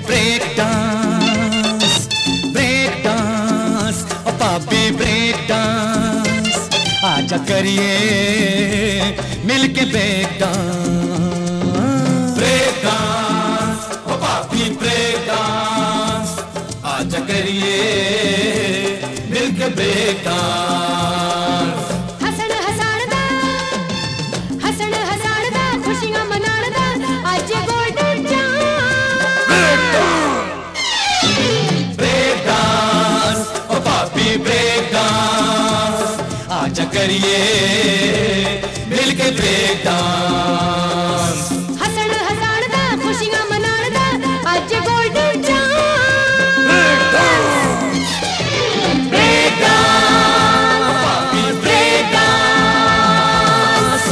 Break dance, break dance, ओ पापी break dance, आजा करिए मिलके ब्रेक डांस, ब्रेक डांस, ओ पापी ब्रेक डांस, आजा करिए मिलके ब्रेक डांस। हसन हसाड़दा, हसन हसाड़दा, खुशियां मनाड़दा, आज गोल्डन चांस। ब्रेक डांस, ओ पापी ब्रेक डांस, आजा करिए मिलके ब्रेक डांस। हसन हसाड़दा, खुशियां मनाड़दा, आज golden chance. Break dance, break dance, ओ पापी break dance.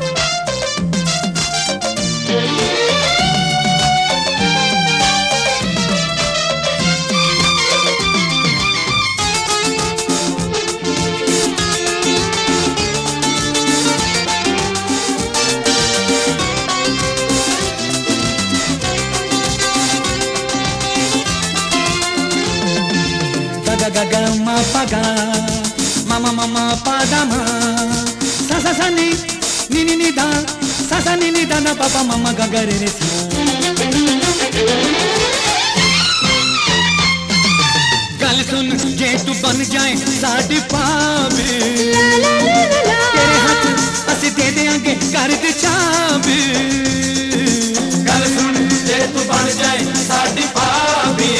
Ga ga ma pa ga, ma ma ma ma pa da ma, sa sa sa ni ni da, sa sa ni da na pa pa ma ma ga ga re re sa. गल सुन जे तू बन जाए साडी भाभी, तेरे हाथ असी दे देंगे घर दी चाबी। गल सुन जे तू बन जाए साडी भाभी,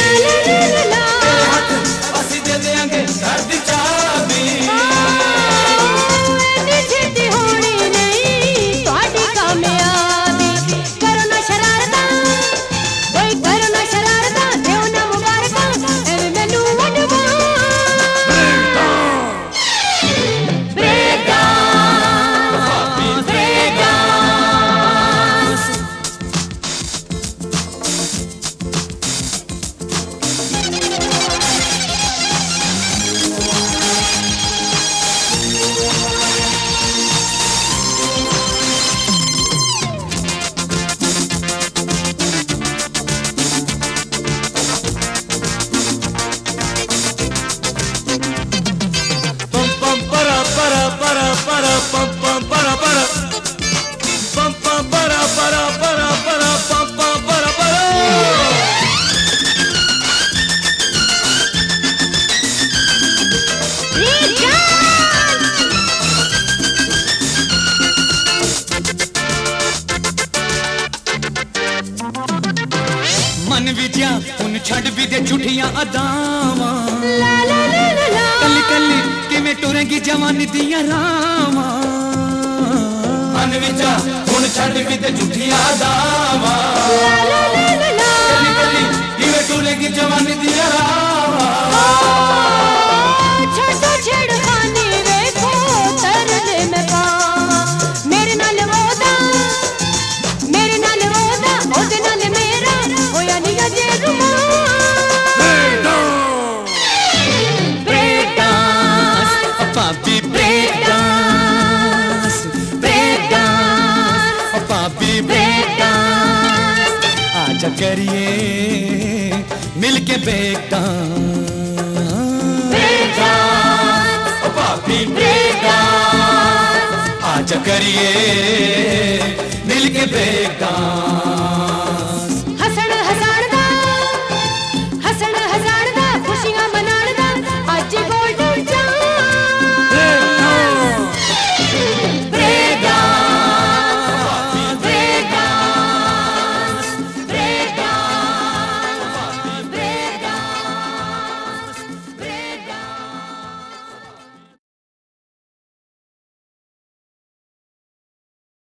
मन विद्या उन छड़ भी दे झूठियां अदावां, कली कली किवें टुरेंगी जवानी दियां रावां। मन विद्या उन छड़ भी दे झूठियां अदावां, कली कली किवें टुरेंगी जवानी दियां रावां। छोटो छेड़खानी देखो तरले में पावां, मेरे नाल वोदा, मेरे नाल वोदा, ओदे नाल मेरा होया नी अजे रुमा। ब्रेक डांस, ओ पापी ब्रेक डांस, ब्रेक डांस, ओ पापी ब्रेक डांस, आजा करिए मिलके ब्रेक डांस, ब्रेक डांस, ओ पापी ब्रेक डांस, आजा करिए मिलके ब्रेक डांस।